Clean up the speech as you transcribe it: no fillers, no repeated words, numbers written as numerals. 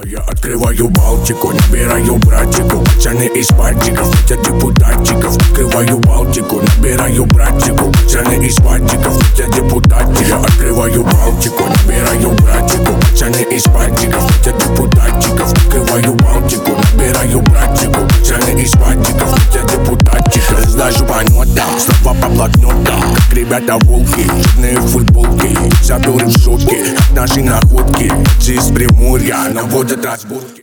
Я открываю Балтику, набираю братику, пацаны из пальчиков, хотят депутатчиков. Открываю Балтику, набираю братику, пацаны из пальчиков, хотят депутатчиков. Я открываю Балтику, набираю братику, пацаны из пальчиков, хотят депутатчиков. Открываю Балтику, набираю братику, пацаны из пальчиков, хотят депутатчиков. Разлажу по нотам, слова по блокнотам, как ребята волки, черные футболки, заберы в шутки, наши находки. Из Приморья наводят разборки.